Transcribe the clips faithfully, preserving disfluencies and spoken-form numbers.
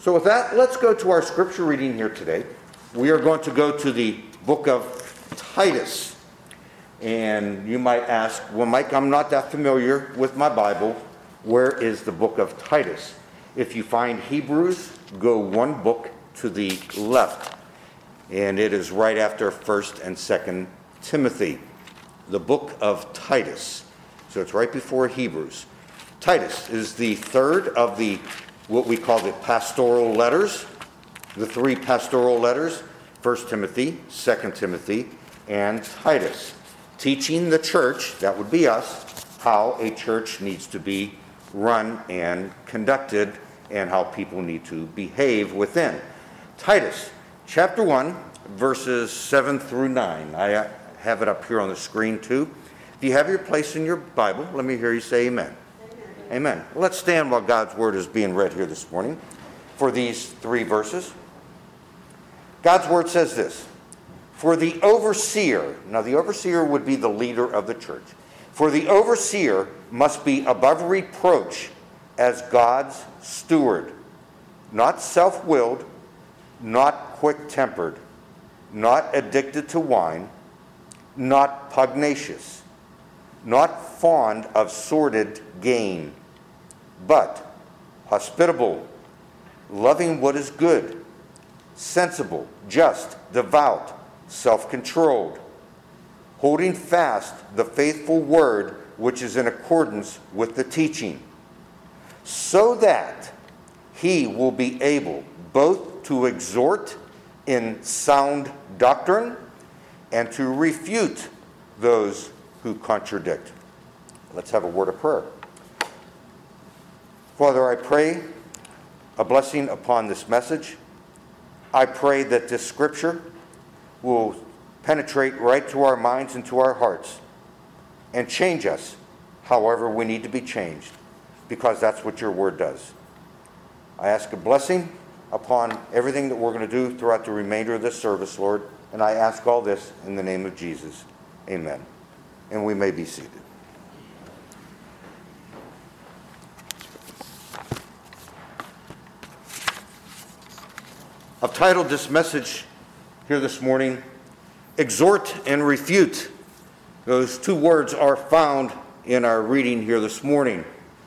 So with that, let's go to our scripture reading here today. We are going to go to the book of Titus. And you might ask, well, Mike, I'm not that familiar with my Bible. Where is the book of Titus? If you find Hebrews, go one book to the left. And it is right after First and Second Timothy, the book of Titus. So it's right before Hebrews. Titus is the third of the what we call the pastoral letters, the three pastoral letters, First Timothy, Second Timothy, and Titus, teaching the church, that would be us, how a church needs to be run and conducted and how people need to behave within. Titus, chapter one, verses seven through nine. I have it up here on the screen too. If you have your place in your Bible, let me hear you say amen. Amen. Let's stand while God's word is being read here this morning for these three verses. God's word says this: for the overseer, now the overseer would be the leader of the church. For the overseer must be above reproach as God's steward, not self-willed, not quick-tempered, not addicted to wine, not pugnacious, not fond of sordid gain, but hospitable, loving what is good, sensible, just, devout, self-controlled, holding fast the faithful word which is in accordance with the teaching, so that he will be able both to exhort in sound doctrine and to refute those who contradict. Let's have a word of prayer. Father, I pray a blessing upon this message. I pray that this scripture will penetrate right to our minds and to our hearts and change us however we need to be changed, because that's what your word does. I ask a blessing upon everything that we're going to do throughout the remainder of this service, Lord, and I ask all this in the name of Jesus. Amen. And we may be seated. I've titled this message here this morning, Exhort and Refute. Those two words are found in our reading here this morning.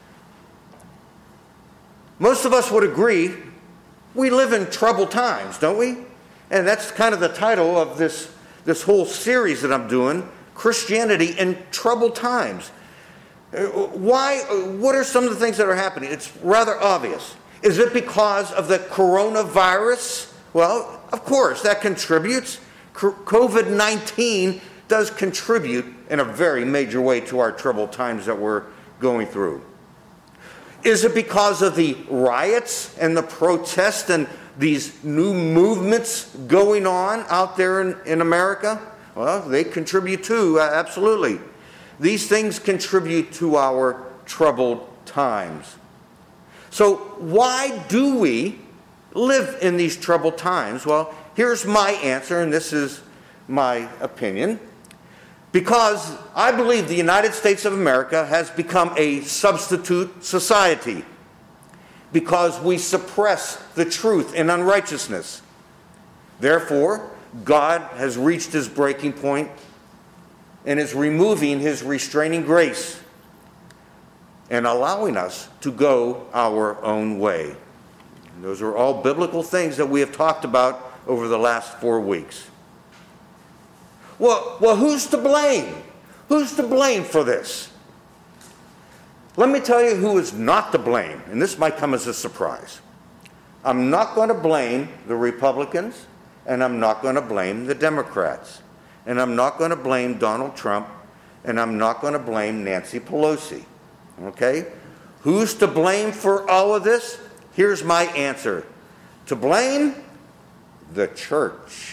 Most of us would agree we live in troubled times, don't we? And that's kind of the title of this, this whole series that I'm doing, Christianity in Troubled Times. Why? What are some of the things that are happening? It's rather obvious. Is it because of the coronavirus? Well, of course, that contributes. covid nineteen does contribute in a very major way to our troubled times that we're going through. Is it because of the riots and the protests and these new movements going on out there in, in America? Well, they contribute too, uh, absolutely. These things contribute to our troubled times. So why do we live in these troubled times? Well, here's my answer, and this is my opinion. Because I believe the United States of America has become a substitute society. Because we suppress the truth in unrighteousness. Therefore, God has reached his breaking point and is removing his restraining grace and allowing us to go our own way. And those are all biblical things that we have talked about over the last four weeks. Well, well, who's to blame? Who's to blame for this? Let me tell you who is not to blame, and this might come as a surprise. I'm not going to blame the Republicans, and I'm not going to blame the Democrats, and I'm not going to blame Donald Trump, and I'm not going to blame Nancy Pelosi. Okay? Who's to blame for all of this? Here's my answer. To blame? The church.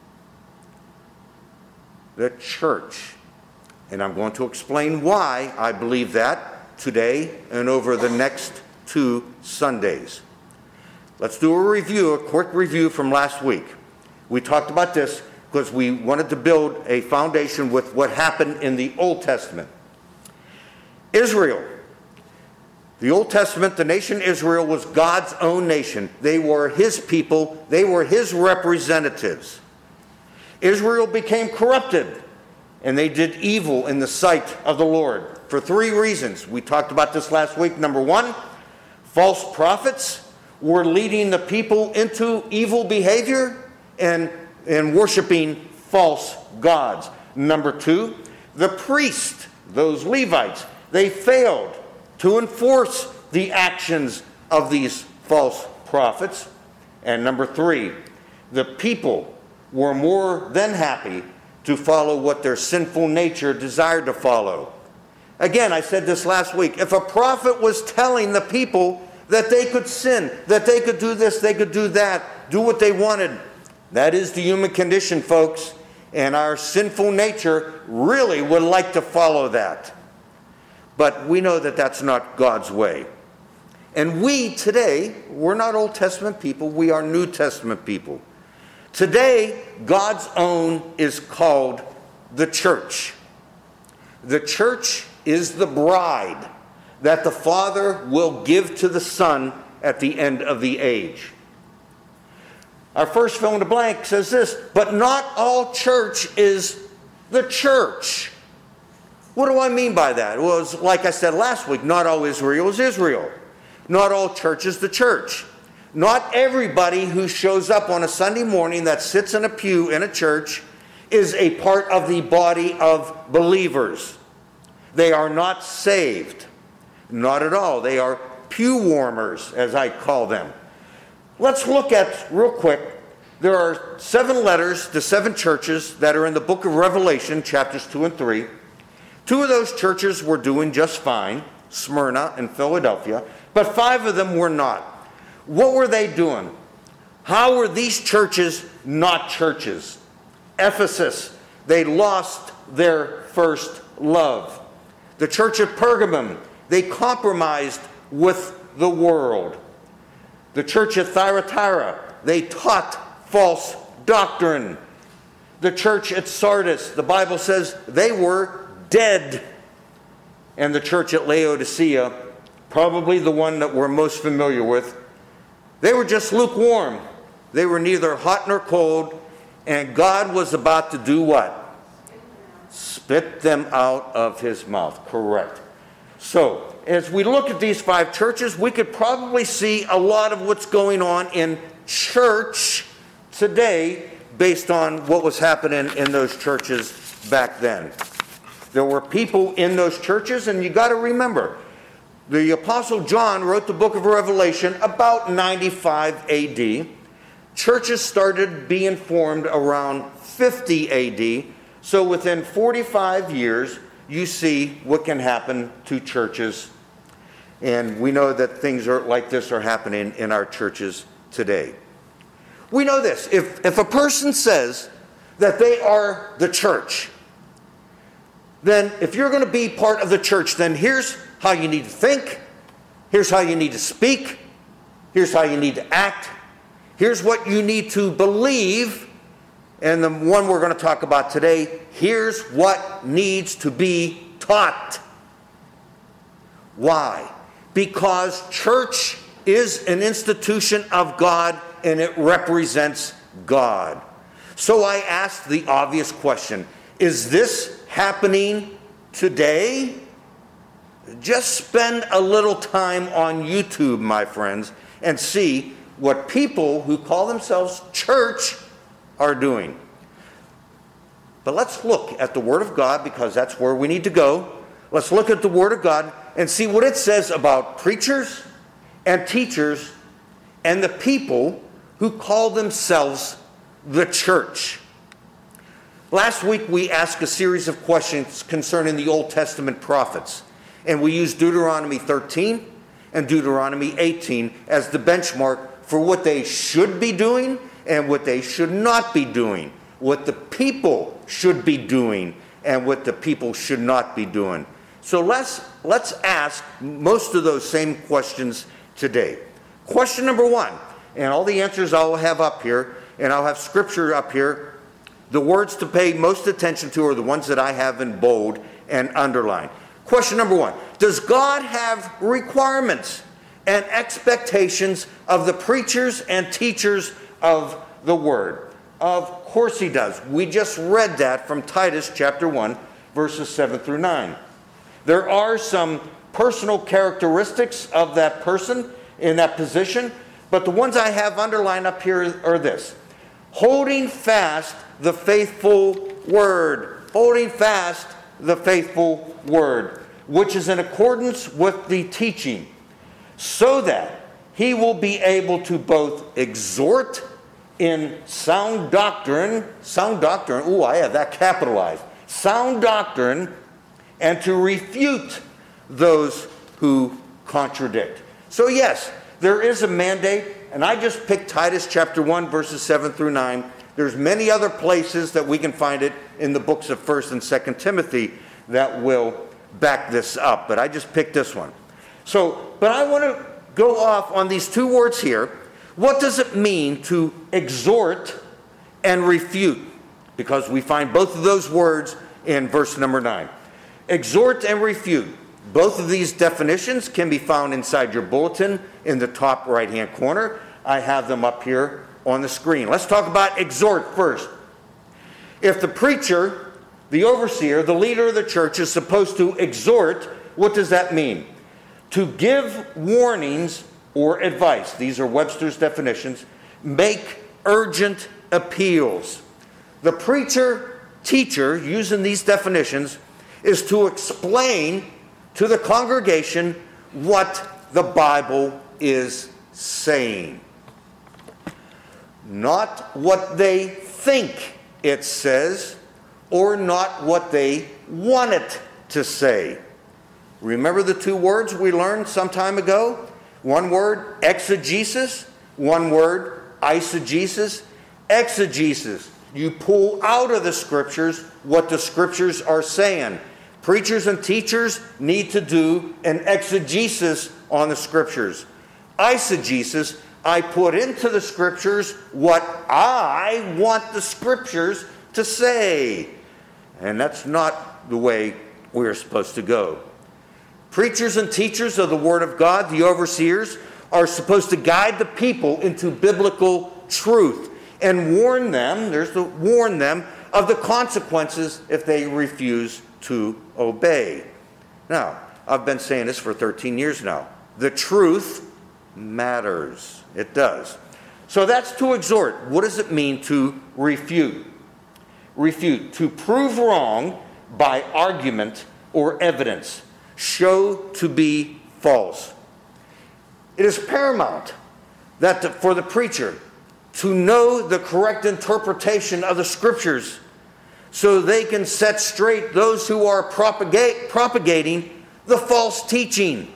The church. And I'm going to explain why I believe that today and over the next two Sundays. Let's do a review, a quick review from last week. We talked about this because we wanted to build a foundation with what happened in the Old Testament. Israel The Old Testament, the nation Israel was God's own nation. They were his people. They were his representatives. Israel became corrupted, and they did evil in the sight of the Lord for three reasons. We talked about this last week. Number one, false prophets were leading the people into evil behavior and, and worshiping false gods. Number two, the priests, those Levites, they failed to enforce the actions of these false prophets. And number three, the people were more than happy to follow what their sinful nature desired to follow. Again, I said this last week, if a prophet was telling the people that they could sin, that they could do this, they could do that, do what they wanted, that is the human condition, folks, and our sinful nature really would like to follow that. But we know that that's not God's way. And we today, we're not Old Testament people, we are New Testament people. Today, God's own is called the church. The church is the bride that the Father will give to the Son at the end of the age. Our first fill in the blank says this, but not all church is the church. What do I mean by that? Well, it's like I said last week, not all Israel is Israel. Not all church is the church. Not everybody who shows up on a Sunday morning that sits in a pew in a church is a part of the body of believers. They are not saved. Not at all. They are pew warmers, as I call them. Let's look at, real quick, there are seven letters to seven churches that are in the book of Revelation, chapters two and three. Two of those churches were doing just fine, Smyrna and Philadelphia, but five of them were not. What were they doing? How were these churches not churches? Ephesus, they lost their first love. The church of Pergamum, they compromised with the world. The church at Thyatira, they taught false doctrine. The church at Sardis, the Bible says they were dead. And the church at Laodicea, probably the one that we're most familiar with, they were just lukewarm. They were neither hot nor cold, and God was about to do what? Spit them out of his mouth. Correct. So, as we look at these five churches, we could probably see a lot of what's going on in church today based on what was happening in those churches back then. There were people in those churches, and you got to remember, the Apostle John wrote the book of Revelation about ninety-five A D. Churches started being formed around fifty A D. So within forty-five years, you see what can happen to churches. And we know that things are like this are happening in our churches today. We know this. If, if a person says that they are the church, then if you're going to be part of the church, then here's how you need to think. Here's how you need to speak. Here's how you need to act. Here's what you need to believe. And the one we're going to talk about today, here's what needs to be taught. Why? Because church is an institution of God and it represents God. So I asked the obvious question, is this happening today? Just spend a little time on YouTube, my friends, and see what people who call themselves church are doing. But let's look at the Word of God, because that's where we need to go. Let's look at the Word of God and see what it says about preachers and teachers and the people who call themselves the church. Last week we asked a series of questions concerning the Old Testament prophets, and we used Deuteronomy thirteen and Deuteronomy eighteen as the benchmark for what they should be doing and what they should not be doing, what the people should be doing and what the people should not be doing. So let's let's ask most of those same questions today. Question number one, and all the answers I'll have up here, and I'll have scripture up here. The words to pay most attention to are the ones that I have in bold and underlined. Question number one, does God have requirements and expectations of the preachers and teachers of the Word? Of course he does. We just read that from Titus chapter one, verses seven through nine. There are some personal characteristics of that person in that position, but the ones I have underlined up here are this: holding fast the faithful word. Holding fast the faithful word, which is in accordance with the teaching, so that he will be able to both exhort in sound doctrine, sound doctrine, ooh, I have that capitalized, sound doctrine, and to refute those who contradict. So yes, there is a mandate, and I just picked Titus chapter one, verses seven through nine. There's many other places that we can find it in the books of First and Second Timothy that will back this up, but I just picked this one. So, but I want to go off on these two words here. What does it mean to exhort and refute? Because we find both of those words in verse number nine. Exhort and refute. Both of these definitions can be found inside your bulletin in the top right-hand corner. I have them up here on the screen. Let's talk about exhort first. If the preacher, the overseer, the leader of the church is supposed to exhort, what does that mean? To give warnings or advice. These are Webster's definitions. Make urgent appeals. The preacher, teacher, using these definitions, is to explain to the congregation what the Bible is saying. Not what they think it says, or not what they want it to say. Remember the two words we learned some time ago? One word, exegesis. One word, eisegesis. Exegesis. You pull out of the Scriptures what the Scriptures are saying. Preachers and teachers need to do an exegesis on the Scriptures. Eisegesis, I put into the Scriptures what I want the Scriptures to say. And that's not the way we're supposed to go. Preachers and teachers of the Word of God, the overseers, are supposed to guide the people into biblical truth and warn them, there's the warn them, of the consequences if they refuse to obey. Now, I've been saying this for thirteen years now. The truth matters. It does. So that's to exhort. What does it mean to refute? Refute. To prove wrong by argument or evidence. Show to be false. It is paramount that the, for the preacher to know the correct interpretation of the Scriptures so they can set straight those who are propagate, propagating the false teaching.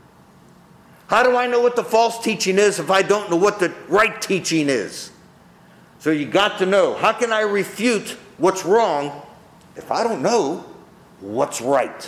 How do I know what the false teaching is if I don't know what the right teaching is? So you got to know. How can I refute what's wrong if I don't know what's right?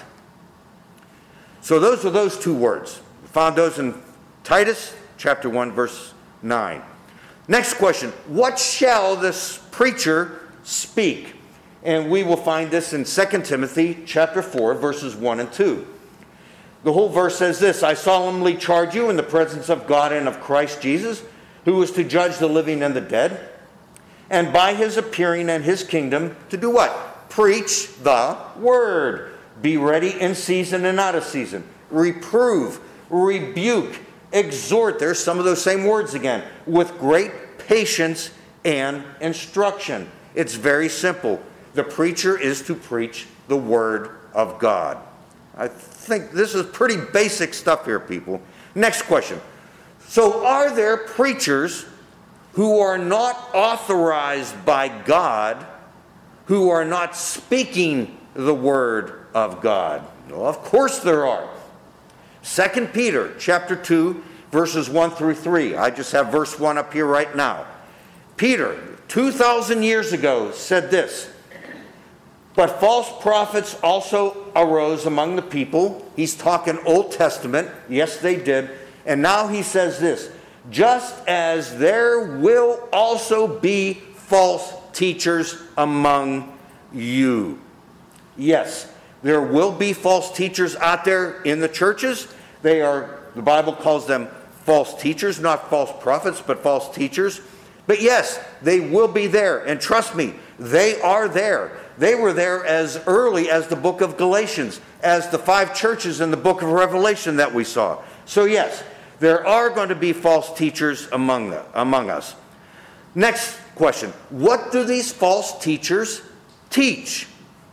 So those are those two words. We found those in Titus chapter one, verse nine. Next question. What shall this preacher speak? And we will find this in Second Timothy chapter four, verses one and two. The whole verse says this: I solemnly charge you in the presence of God and of Christ Jesus, who is to judge the living and the dead, and by his appearing and his kingdom, to do what? Preach the word. Be ready in season and out of season. Reprove, rebuke, exhort. There's some of those same words again. With great patience and instruction. It's very simple. The preacher is to preach the word of God. I think this is pretty basic stuff here, people. Next question. So are there preachers who are not authorized by God, who are not speaking the word of God? No, of course there are. Second Peter chapter two, verses one through three. I just have verse one up here right now. Peter, two thousand years ago, said this: but false prophets also arose among the people. He's talking Old Testament. Yes, they did. And now he says this: just as there will also be false teachers among you. Yes, there will be false teachers out there in the churches. They are, the Bible calls them false teachers, not false prophets, but false teachers. But yes, they will be there. And trust me, they are there. They were there as early as the book of Galatians, as the five churches in the book of Revelation that we saw. So yes, there are going to be false teachers among, the, among us. Next question. What do these false teachers teach?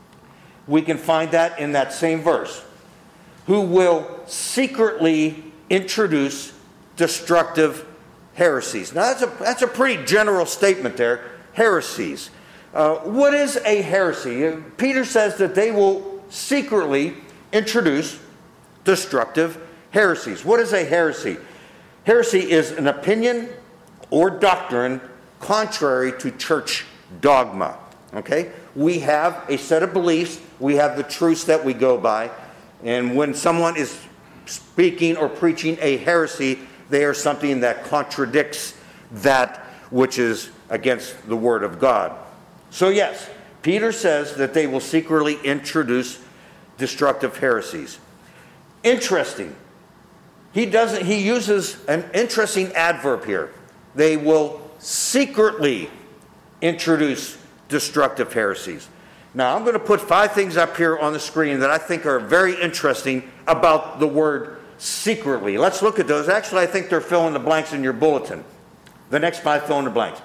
We can find that in that same verse. Who will secretly introduce destructive heresies. Now that's a, that's a pretty general statement there. Heresies. Uh, what is a heresy? Peter says that they will secretly introduce destructive heresies. What is a heresy? Heresy is an opinion or doctrine contrary to church dogma. Okay? We have a set of beliefs. We have the truths that we go by. And when someone is speaking or preaching a heresy, they are something that contradicts that which is against the Word of God. So yes, Peter says that they will secretly introduce destructive heresies. Interesting. He doesn't. He uses an interesting adverb here. They will secretly introduce destructive heresies. Now, I'm going to put five things up here on the screen that I think are very interesting about the word secretly. Let's look at those. Actually, I think they're fill in the blanks in your bulletin. The next five fill in the blanks.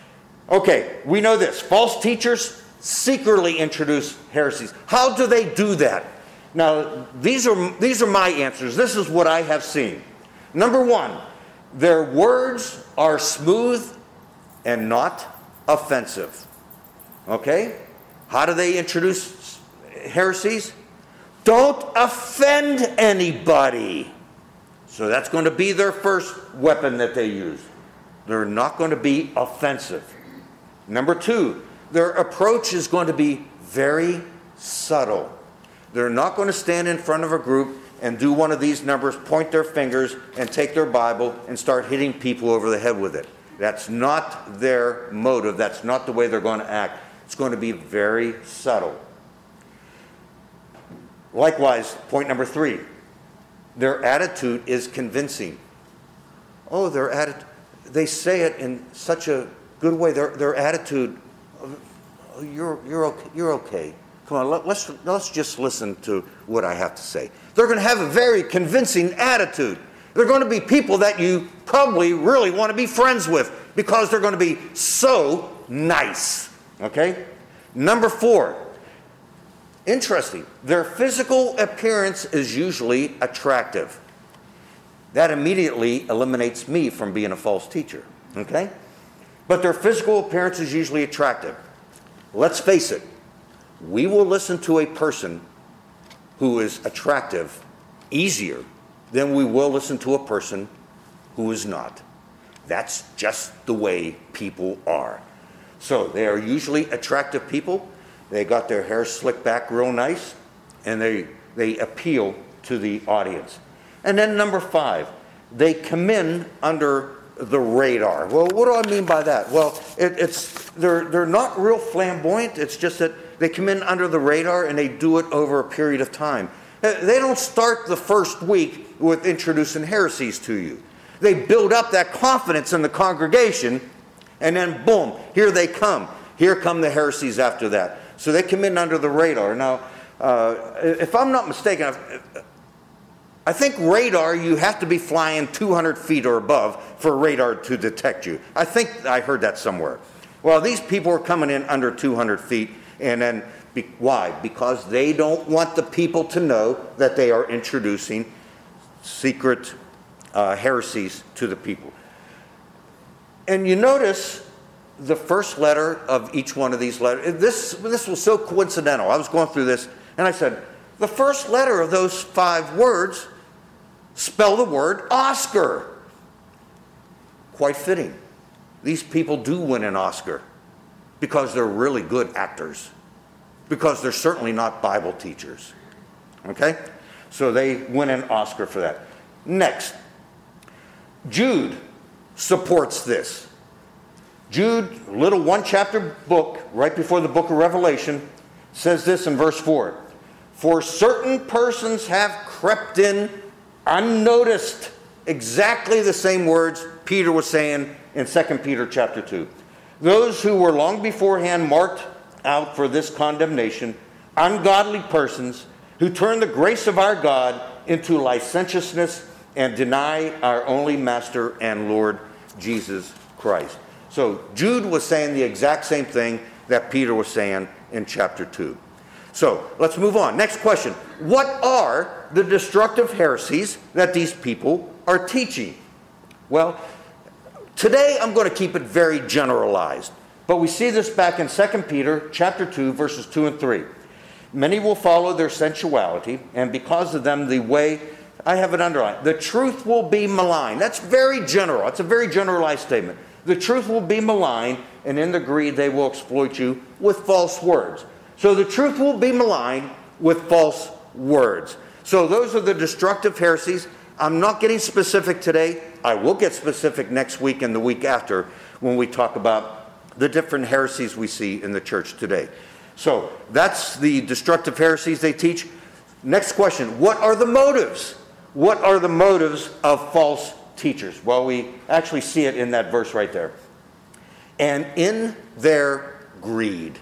Okay, we know this. False teachers secretly introduce heresies. How do they do that? Now, these are, these are my answers. This is what I have seen. Number one, their words are smooth and not offensive. Okay? How do they introduce heresies? Don't offend anybody. So that's going to be their first weapon that they use. They're not going to be offensive. Number two, their approach is going to be very subtle. They're not going to stand in front of a group and do one of these numbers, point their fingers, and take their Bible and start hitting people over the head with it. That's not their motive. That's not the way they're going to act. It's going to be very subtle. Likewise, point number three, their attitude is convincing. Oh, their attitude, they say it in such a good way. Their, their attitude, oh, you're, you're, okay, you're okay. Come on, let, let's, let's just listen to what I have to say. They're going to have a very convincing attitude. They're going to be people that you probably really want to be friends with because they're going to be so nice. Okay? Number four, interesting. Their physical appearance is usually attractive. That immediately eliminates me from being a false teacher. Okay? But their physical appearance is usually attractive. Let's face it. We will listen to a person who is attractive easier than we will listen to a person who is not. That's just the way people are. So they are usually attractive people. They got their hair slicked back real nice, and they, they appeal to the audience. And then number five, they come in under the radar. Well, what do I mean by that? Well, it, it's they're, they're not real flamboyant. It's just that they come in under the radar and they do it over a period of time. They don't start the first week with introducing heresies to you. They build up that confidence in the congregation, and then boom, here they come. Here come the heresies after that. So they come in under the radar. Now, uh, if I'm not mistaken, I think radar, you have to be flying two hundred feet or above for radar to detect you. I think I heard that somewhere. Well, these people are coming in under two hundred feet, and then be, why? Because they don't want the people to know that they are introducing secret uh, heresies to the people. And you notice the first letter of each one of these letters. This, this was so coincidental. I was going through this, and I said, the first letter of those five words spell the word Oscar. Quite fitting. These people do win an Oscar because they're really good actors, because they're certainly not Bible teachers. Okay? So they win an Oscar for that. Next, Jude supports this. Jude, little one chapter book, right before the book of Revelation, says this in verse four. For certain persons have crept in unnoticed. Exactly the same words Peter was saying in Second Peter chapter two. Those who were long beforehand marked out for this condemnation, ungodly persons who turn the grace of our God into licentiousness and deny our only Master and Lord Jesus Christ. So Jude was saying the exact same thing that Peter was saying in chapter two. So let's move on. Next question. What are the destructive heresies that these people are teaching? Well, today I'm going to keep it very generalized. But we see this back in Second Peter chapter two, verses two and three. Many will follow their sensuality, and because of them the way, I have it underlined, the truth will be maligned. That's very general. It's a very generalized statement. The truth will be maligned, and in the greed they will exploit you with false words. So the truth will be maligned with false words. So those are the destructive heresies. I'm not getting specific today. I will get specific next week and the week after when we talk about the different heresies we see in the church today. So that's the destructive heresies they teach. Next question. What are the motives? What are the motives of false teachers? Well, we actually see it in that verse right there. And in their greed.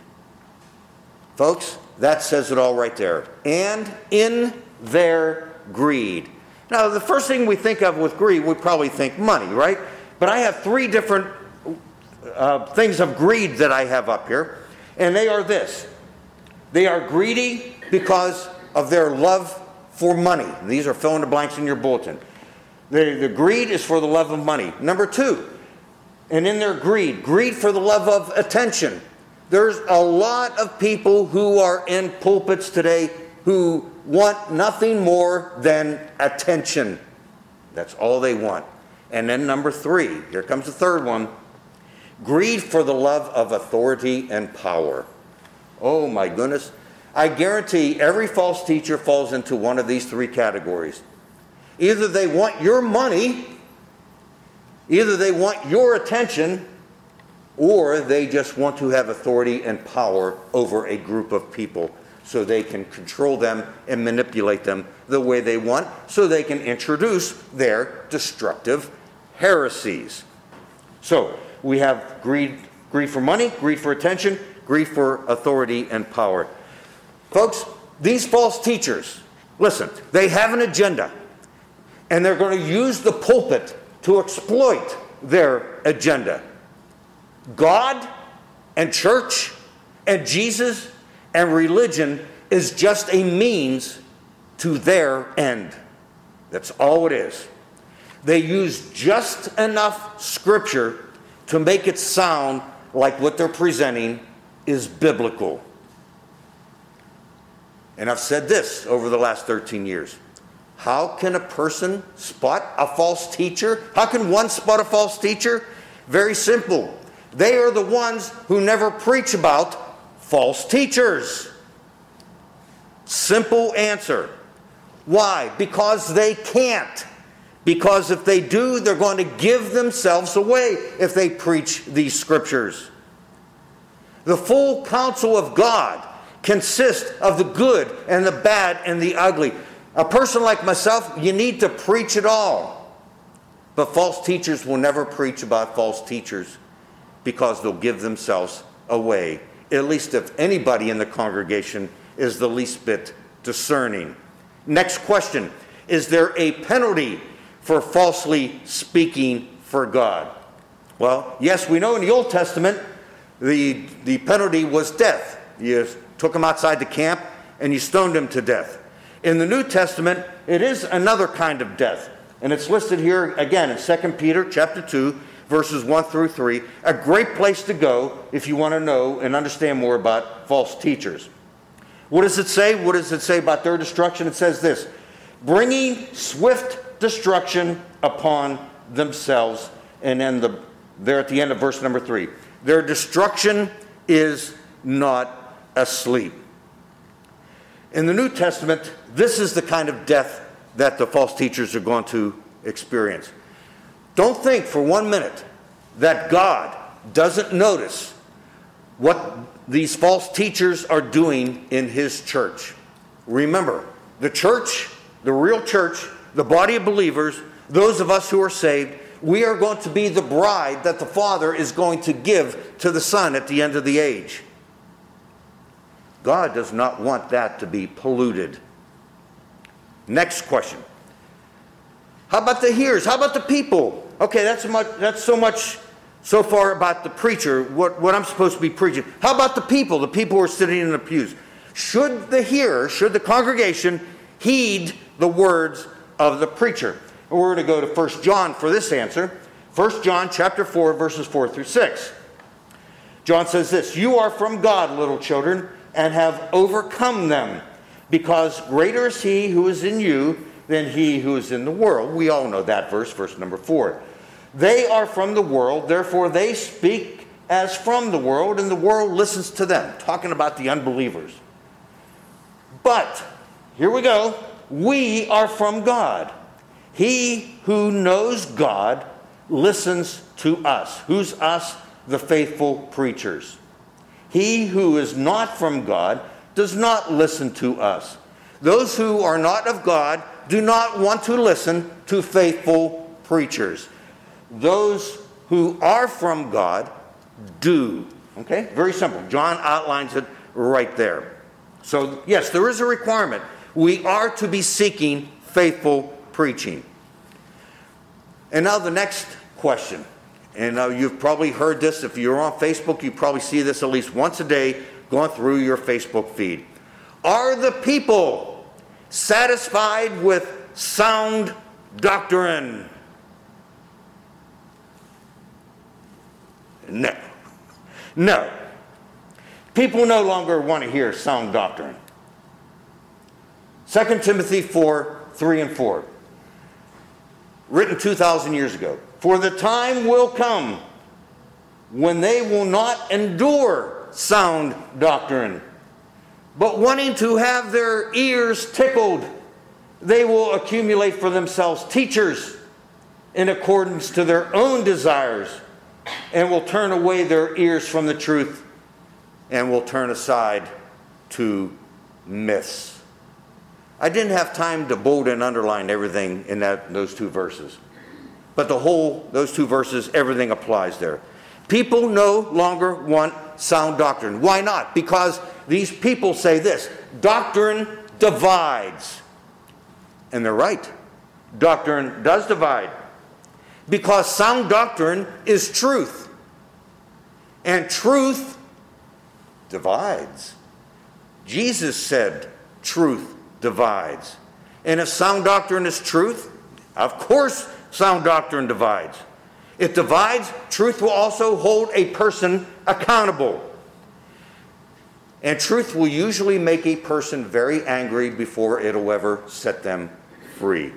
Folks, that says it all right there. And in their greed. Now, the first thing we think of with greed, we probably think money, right? But I have three different uh, things of greed that I have up here. And they are this. They are greedy because of their love for money. These are fill in the blanks in your bulletin. The, the greed is for the love of money. Number two, and in their greed, greed for the love of attention. There's a lot of people who are in pulpits today who want nothing more than attention. That's all they want. And then number three, here comes the third one. Greed for the love of authority and power. Oh my goodness. I guarantee every false teacher falls into one of these three categories. Either they want your money, either they want your attention, or they just want to have authority and power over a group of people so they can control them and manipulate them the way they want so they can introduce their destructive heresies. So we have greed, greed for money, greed for attention, greed for authority and power. Folks, these false teachers, listen, they have an agenda, and they're going to use the pulpit to exploit their agenda. God and church and Jesus and religion is just a means to their end. That's all it is. They use just enough scripture to make it sound like what they're presenting is biblical. And I've said this over the last thirteen years. How can a person spot a false teacher? How can one spot a false teacher? Very simple. They are the ones who never preach about false teachers. Simple answer. Why? Because they can't. Because if they do, they're going to give themselves away if they preach these scriptures. The full counsel of God consists of the good and the bad and the ugly. A person like myself, you need to preach it all. But false teachers will never preach about false teachers because they'll give themselves away. At least if anybody in the congregation is the least bit discerning. Next question. Is there a penalty for falsely speaking for God? Well, yes, we know in the Old Testament the, the penalty was death. You took him outside the camp and you stoned him to death. In the New Testament, it is another kind of death. And it's listed here again in Second Peter chapter two, verses one through three. A great place to go if you want to know and understand more about false teachers. What does it say? What does it say about their destruction? It says this. Bringing swift destruction upon themselves. And then the, there at the end of verse number three. Their destruction is not asleep. In the New Testament, this is the kind of death that the false teachers are going to experience. Don't think for one minute that God doesn't notice what these false teachers are doing in his church. Remember, the church, the real church, the body of believers, those of us who are saved, we are going to be the bride that the Father is going to give to the Son at the end of the age. God does not want that to be polluted. Next question. How about the hearers? How about the people? Okay, that's, much, that's so much so far about the preacher, what, what I'm supposed to be preaching. How about the people, the people who are sitting in the pews? Should the hearer, should the congregation heed the words of the preacher? And we're going to go to First John for this answer. First John chapter four, verses four through six. John says this, "You are from God, little children, and have overcome them, because greater is he who is in you than he who is in the world." We all know that verse, verse number four. "They are from the world, therefore they speak as from the world, and the world listens to them." Talking about the unbelievers. But, here we go, we are from God. He who knows God listens to us. Who's us? The faithful preachers. He who is not from God does not listen to us. Those who are not of God do not want to listen to faithful preachers. Those who are from God do. Okay? Very simple. John outlines it right there. So, yes, there is a requirement. We are to be seeking faithful preaching. And now the next question. And uh, you've probably heard this. If you're on Facebook, you probably see this at least once a day going through your Facebook feed. Are the people satisfied with sound doctrine? No. No. People no longer want to hear sound doctrine. Second Timothy four, three and four. Written two thousand years ago. "For the time will come when they will not endure sound doctrine, but wanting to have their ears tickled, they will accumulate for themselves teachers in accordance to their own desires, and will turn away their ears from the truth, and will turn aside to myths." I didn't have time to bold and underline everything in that, those two verses. But the whole, those two verses, everything applies there. People no longer want sound doctrine. Why not? Because these people say this, doctrine divides. And they're right. Doctrine does divide. Because sound doctrine is truth. And truth divides. Jesus said truth divides. And if sound doctrine is truth, of course sound doctrine divides. It divides. Truth will also hold a person accountable. And truth will usually make a person very angry before it'll ever set them free.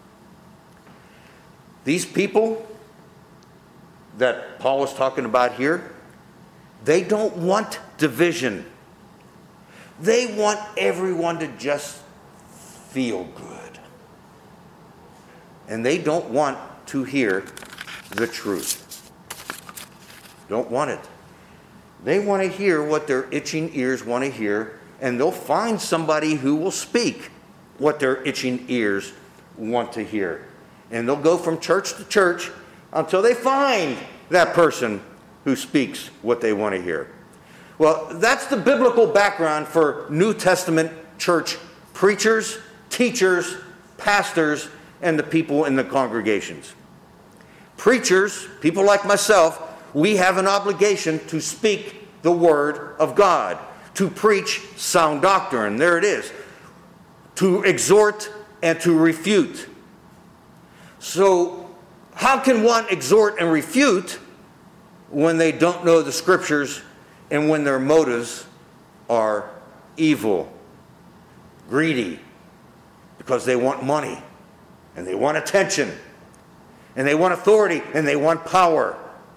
These people that Paul is talking about here, they don't want division. They want everyone to just feel good. And they don't want to hear the truth. Don't want it. They want to hear what their itching ears want to hear, and they'll find somebody who will speak what their itching ears want to hear. And they'll go from church to church until they find that person who speaks what they want to hear. Well, that's the biblical background for New Testament church preachers, teachers, pastors, and the people in the congregations. Preachers, people like myself, we have an obligation to speak the word of God, to preach sound doctrine. There it is. To exhort and to refute. So, how can one exhort and refute when they don't know the scriptures and when their motives are evil, greedy, because they want money, and they want attention, and they want authority, and they want power?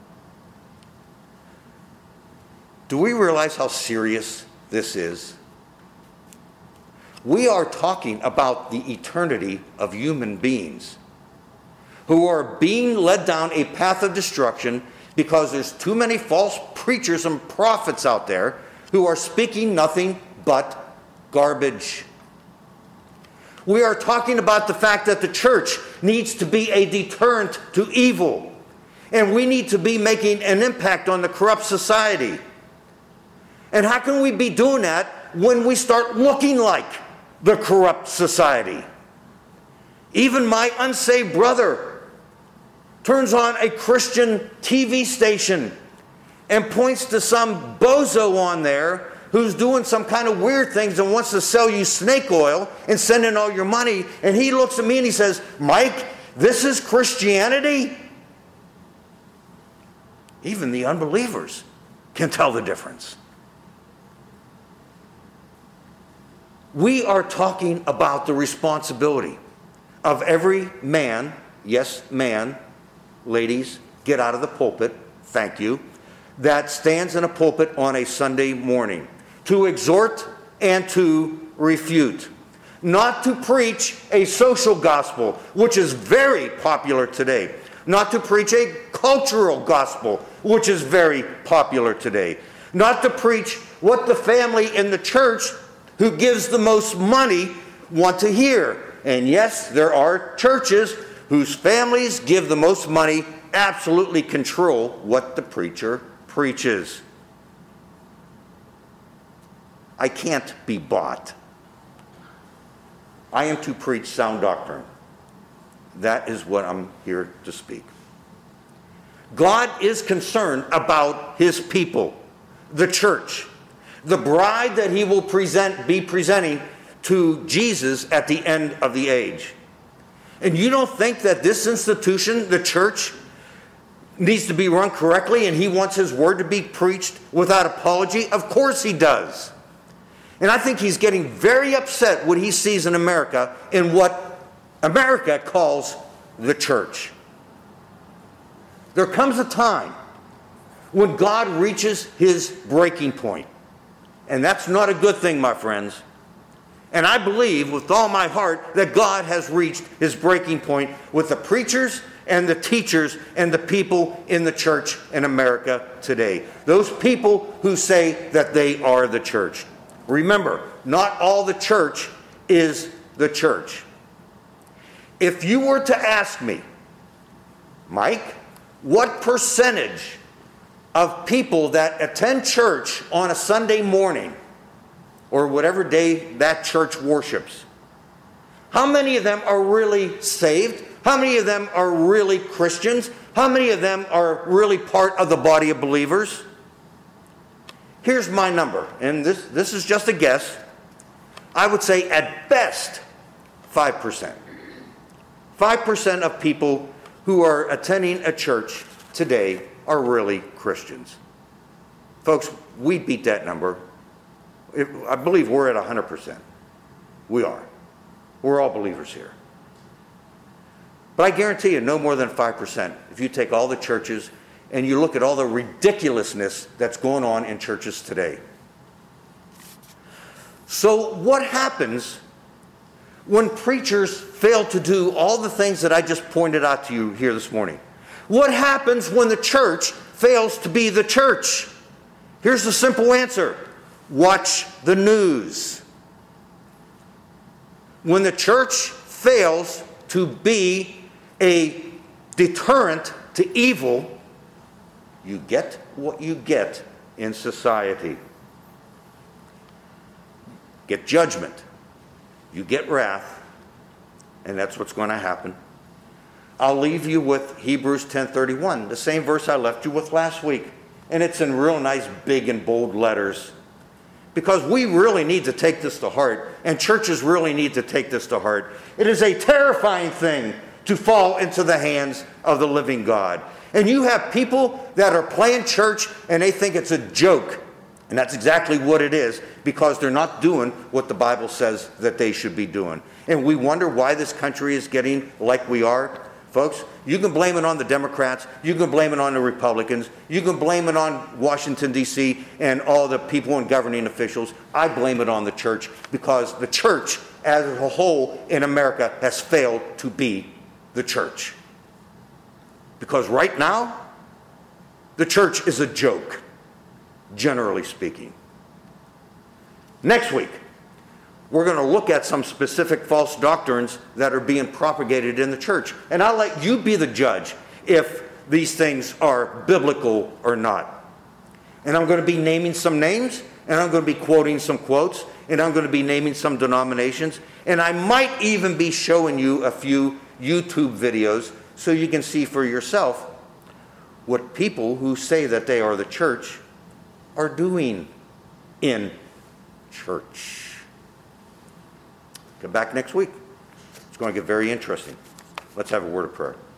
Do we realize how serious this is? We are talking about the eternity of human beings who are being led down a path of destruction because there's too many false preachers and prophets out there who are speaking nothing but garbage. We are talking about the fact that the church needs to be a deterrent to evil. And we need to be making an impact on the corrupt society. And how can we be doing that when we start looking like the corrupt society? Even my unsaved brother turns on a Christian T V station and points to some bozo on there who's doing some kind of weird things and wants to sell you snake oil and send in all your money. And he looks at me and he says, Mike, this is Christianity? Even the unbelievers can tell the difference. We are talking about the responsibility of every man, yes, man, ladies, get out of the pulpit, thank you, that stands in a pulpit on a Sunday morning to exhort and to refute. Not to preach a social gospel, which is very popular today. Not to preach a cultural gospel, which is very popular today. Not to preach what the family in the church who gives the most money want to hear. And yes, there are churches whose families give the most money absolutely control what the preacher preaches. I can't be bought. I am to preach sound doctrine. That is what I'm here to speak. God is concerned about his people, the church, the bride that he will present, be presenting to Jesus at the end of the age. And you don't think that this institution, the church, needs to be run correctly and he wants his word to be preached without apology? Of course he does. And I think he's getting very upset when he sees in America in what America calls the church. There comes a time when God reaches his breaking point. And that's not a good thing, my friends. And I believe with all my heart that God has reached his breaking point with the preachers and the teachers and the people in the church in America today. Those people who say that they are the church. Remember, not all the church is the church. If you were to ask me, Mike, what percentage of people that attend church on a Sunday morning or whatever day that church worships, how many of them are really saved? How many of them are really Christians? How many of them are really part of the body of believers? Here's my number, and this, this is just a guess. I would say at best five percent. five percent of people who are attending a church today are really Christians. Folks, we beat that number. It, I believe we're at one hundred percent. We are. We're all believers here. But I guarantee you no more than five percent if you take all the churches and you look at all the ridiculousness that's going on in churches today. So what happens when preachers fail to do all the things that I just pointed out to you here this morning? What happens when the church fails to be the church? Here's the simple answer. Watch the news. When the church fails to be a deterrent to evil, you get what you get in society. Get judgment. You get wrath. And that's what's going to happen. I'll leave you with Hebrews ten thirty-one, the same verse I left you with last week. And it's in real nice, big and bold letters. Because we really need to take this to heart, and churches really need to take this to heart. It is a terrifying thing to fall into the hands of the living God. And you have people that are playing church and they think it's a joke. And that's exactly what it is, because they're not doing what the Bible says that they should be doing. And we wonder why this country is getting like we are. Folks, you can blame it on the Democrats, you can blame it on the Republicans, you can blame it on Washington, D C and all the people and governing officials. I blame it on the church, because the church as a whole in America has failed to be the church. Because right now, the church is a joke, generally speaking. Next week, we're going to look at some specific false doctrines that are being propagated in the church. And I'll let you be the judge if these things are biblical or not. And I'm going to be naming some names, and I'm going to be quoting some quotes, and I'm going to be naming some denominations, and I might even be showing you a few YouTube videos so you can see for yourself what people who say that they are the church are doing in church. Come back next week. It's going to get very interesting. Let's have a word of prayer.